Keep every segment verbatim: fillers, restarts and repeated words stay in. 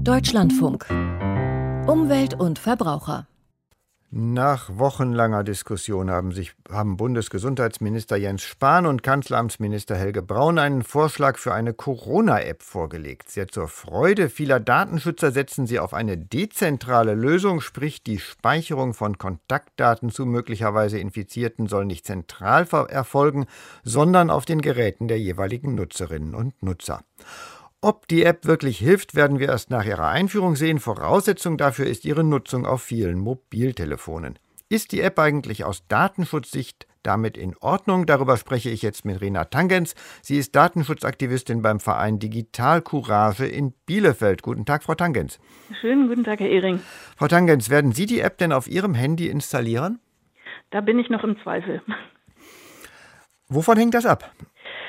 Deutschlandfunk. Umwelt und Verbraucher. Nach wochenlanger Diskussion haben sich haben Bundesgesundheitsminister Jens Spahn und Kanzleramtsminister Helge Braun einen Vorschlag für eine Corona-App vorgelegt. Sehr zur Freude vieler Datenschützer setzen sie auf eine dezentrale Lösung, sprich die Speicherung von Kontaktdaten zu möglicherweise Infizierten soll nicht zentral erfolgen, sondern auf den Geräten der jeweiligen Nutzerinnen und Nutzer. Ob die App wirklich hilft, werden wir erst nach ihrer Einführung sehen. Voraussetzung dafür ist ihre Nutzung auf vielen Mobiltelefonen. Ist die App eigentlich aus Datenschutzsicht damit in Ordnung? Darüber spreche ich jetzt mit Rena Tangens. Sie ist Datenschutzaktivistin beim Verein Digital Courage in Bielefeld. Guten Tag, Frau Tangens. Schönen guten Tag, Herr Ehring. Frau Tangens, werden Sie die App denn auf Ihrem Handy installieren? Da bin ich noch im Zweifel. Wovon hängt das ab?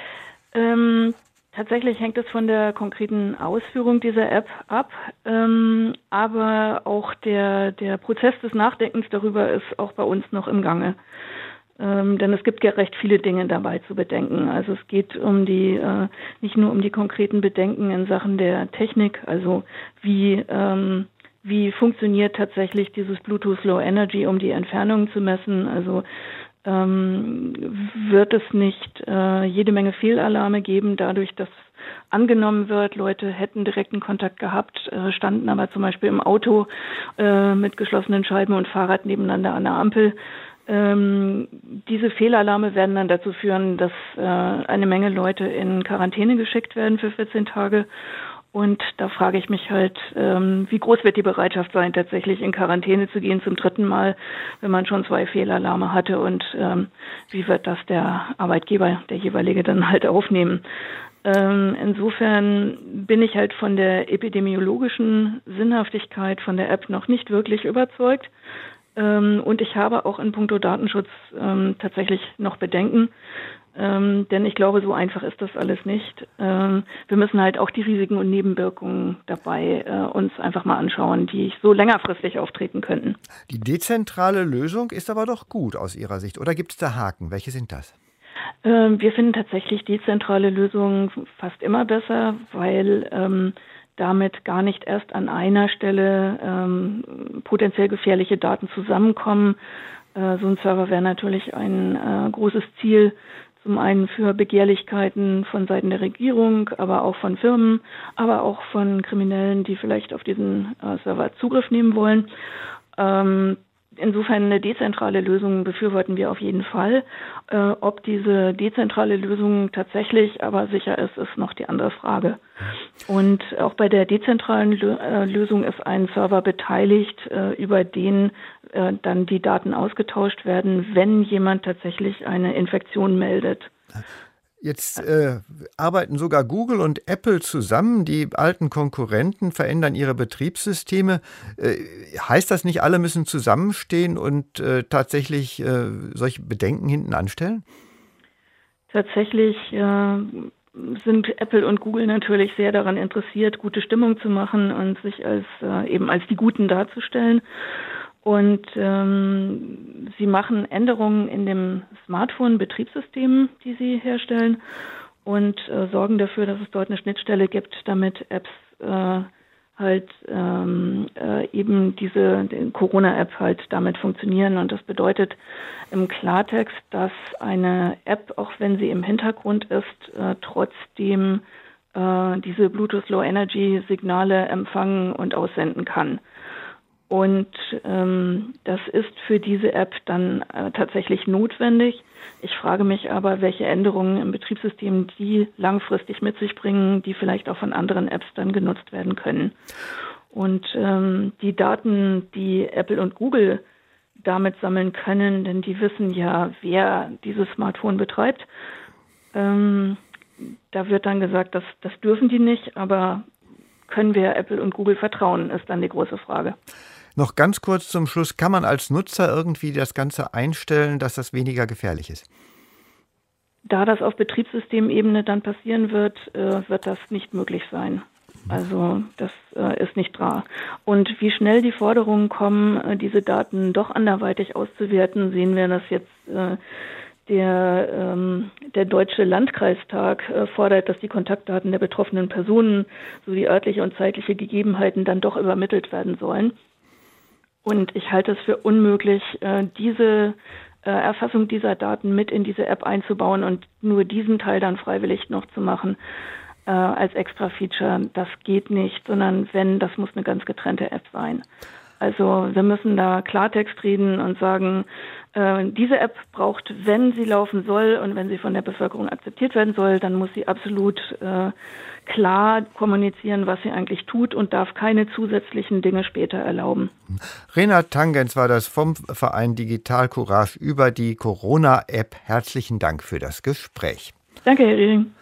Ähm... Tatsächlich hängt es von der konkreten Ausführung dieser App ab, ähm, aber auch der, der Prozess des Nachdenkens darüber ist auch bei uns noch im Gange. Ähm, denn es gibt ja recht viele Dinge dabei zu bedenken. Also es geht um die, äh, nicht nur um die konkreten Bedenken in Sachen der Technik, also wie, ähm, wie funktioniert tatsächlich dieses Bluetooth Low Energy, um die Entfernung zu messen, also Ähm, wird es nicht äh, jede Menge Fehlalarme geben, dadurch, dass angenommen wird, Leute hätten direkten Kontakt gehabt, äh, standen aber zum Beispiel im Auto äh, mit geschlossenen Scheiben und Fahrrad nebeneinander an der Ampel. Ähm, diese Fehlalarme werden dann dazu führen, dass äh, eine Menge Leute in Quarantäne geschickt werden für vierzehn Tage. Und da frage ich mich halt, ähm, wie groß wird die Bereitschaft sein, tatsächlich in Quarantäne zu gehen zum dritten Mal, wenn man schon zwei Fehlalarme hatte, und ähm, wie wird das der Arbeitgeber, der jeweilige, dann halt aufnehmen. Ähm, insofern bin ich halt von der epidemiologischen Sinnhaftigkeit von der App noch nicht wirklich überzeugt. Ähm, und ich habe auch in puncto Datenschutz ähm, tatsächlich noch Bedenken. Ähm, denn ich glaube, so einfach ist das alles nicht. Ähm, wir müssen halt auch die Risiken und Nebenwirkungen dabei äh, uns einfach mal anschauen, die so längerfristig auftreten könnten. Die dezentrale Lösung ist aber doch gut aus Ihrer Sicht. Oder gibt es da Haken? Welche sind das? Ähm, wir finden tatsächlich dezentrale Lösungen fast immer besser, weil ähm, damit gar nicht erst an einer Stelle ähm, potenziell gefährliche Daten zusammenkommen. Äh, so ein Server wäre natürlich ein äh, großes Ziel. Zum einen für Begehrlichkeiten von Seiten der Regierung, aber auch von Firmen, aber auch von Kriminellen, die vielleicht auf diesen äh, Server Zugriff nehmen wollen. Ähm, insofern eine dezentrale Lösung befürworten wir auf jeden Fall. Äh, ob diese dezentrale Lösung tatsächlich aber sicher ist, ist noch die andere Frage. Und auch bei der dezentralen Lö- äh, Lösung ist ein Server beteiligt, äh, über den äh, dann die Daten ausgetauscht werden, wenn jemand tatsächlich eine Infektion meldet. Jetzt äh, arbeiten sogar Google und Apple zusammen. Die alten Konkurrenten verändern ihre Betriebssysteme. Äh, heißt das nicht, alle müssen zusammenstehen und äh, tatsächlich äh, solche Bedenken hinten anstellen? Tatsächlich äh, sind Apple und Google natürlich sehr daran interessiert, gute Stimmung zu machen und sich als äh, eben als die Guten darzustellen. Und ähm, sie machen Änderungen in dem Smartphone-Betriebssystem, die sie herstellen, und äh, sorgen dafür, dass es dort eine Schnittstelle gibt, damit Apps äh, halt ähm, äh, eben diese die Corona-App halt damit funktionieren. Und das bedeutet im Klartext, dass eine App, auch wenn sie im Hintergrund ist, äh, trotzdem äh, diese Bluetooth Low Energy Signale empfangen und aussenden kann. Und ähm, das ist für diese App dann äh, tatsächlich notwendig. Ich frage mich aber, welche Änderungen im Betriebssystem die langfristig mit sich bringen, die vielleicht auch von anderen Apps dann genutzt werden können. Und ähm, die Daten, die Apple und Google damit sammeln können, denn die wissen ja, wer dieses Smartphone betreibt. Ähm, da wird dann gesagt, dass das dürfen die nicht, aber können wir Apple und Google vertrauen, ist dann die große Frage. Noch ganz kurz zum Schluss, kann man als Nutzer irgendwie das Ganze einstellen, dass das weniger gefährlich ist? Da das auf Betriebssystemebene dann passieren wird, äh, wird das nicht möglich sein. Also das äh, ist nicht dran. Und wie schnell die Forderungen kommen, äh, diese Daten doch anderweitig auszuwerten, sehen wir das jetzt äh, der, ähm, der Deutsche Landkreistag äh, fordert, dass die Kontaktdaten der betroffenen Personen sowie örtliche und zeitliche Gegebenheiten dann doch übermittelt werden sollen. Und ich halte es für unmöglich, äh, diese äh, Erfassung dieser Daten mit in diese App einzubauen und nur diesen Teil dann freiwillig noch zu machen äh, als Extra-Feature. Das geht nicht, sondern wenn, das muss eine ganz getrennte App sein. Also wir müssen da Klartext reden und sagen, äh, diese App braucht, wenn sie laufen soll und wenn sie von der Bevölkerung akzeptiert werden soll, dann muss sie absolut äh, klar kommunizieren, was sie eigentlich tut und darf keine zusätzlichen Dinge später erlauben. Renat Tangens war das vom Verein Digital Courage über die Corona-App. Herzlichen Dank für das Gespräch. Danke, Herr Rehring.